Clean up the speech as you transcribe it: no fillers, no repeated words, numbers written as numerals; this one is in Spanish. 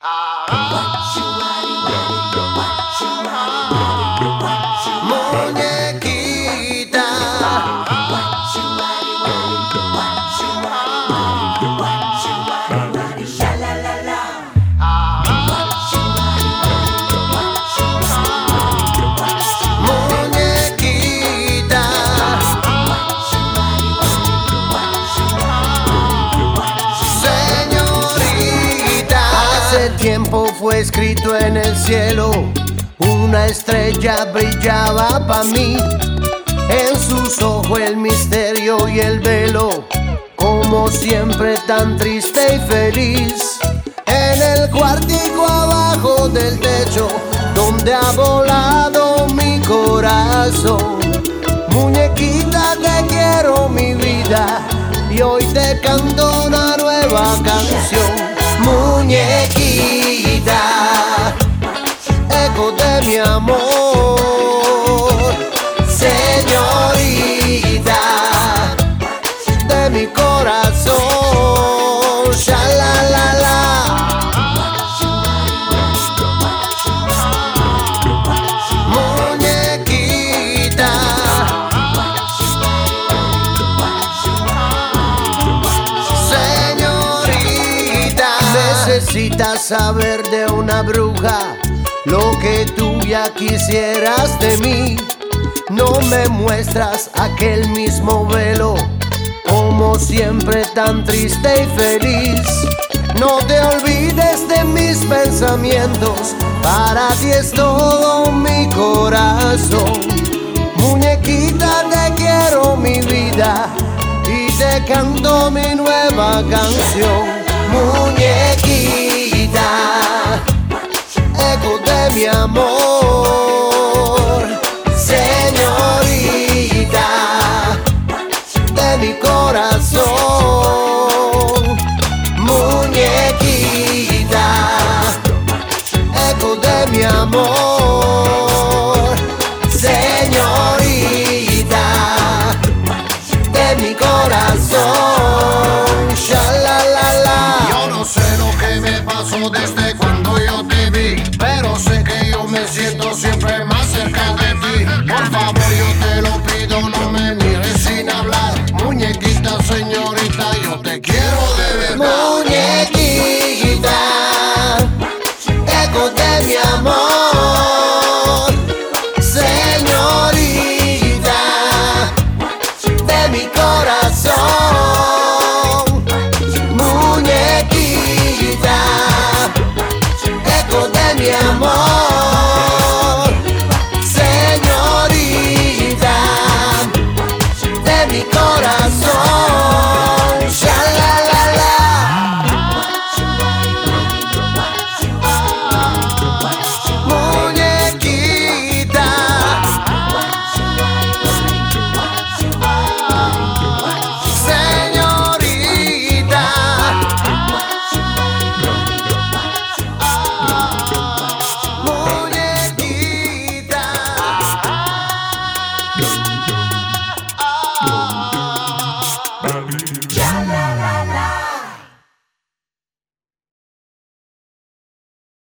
Muñequita, hace tiempo fue escrito en el cielo, una estrella brillaba pa' mí. En sus ojos el misterio y el velo, como siempre tan triste y feliz. En el cuartico abajo del techo, donde ha volado mi corazón. Muñequita, te quiero mi vida, y hoy te canto una nueva canción. Muñequita, eco de mi amor, señorita de mi corazón, shalalala. Muñequita, señorita, necesitas saber de una bruja lo que tú ya quisieras de mí. No me muestras aquel mismo velo, como siempre tan triste y feliz. No te olvides de mis pensamientos, para ti es todo mi corazón. Muñequita, te quiero mi vida, y te canto mi nueva canción. Muñequita, eco de mi amor, señorita de mi corazón. Muñequita, eco de mi amor, señorita de mi corazón, shalalala. Yo no sé lo que me pasó desde cuando yo te vi, pero sé que yo me siento siempre más cerca de ti. Por favor, yo te lo pido, no me mires sin hablar. Muñequita, señorita, yo te quiero de verdad. Muñequita, eco de mi amor, señorita de mi corazón. Muñequita, eco de mi amor.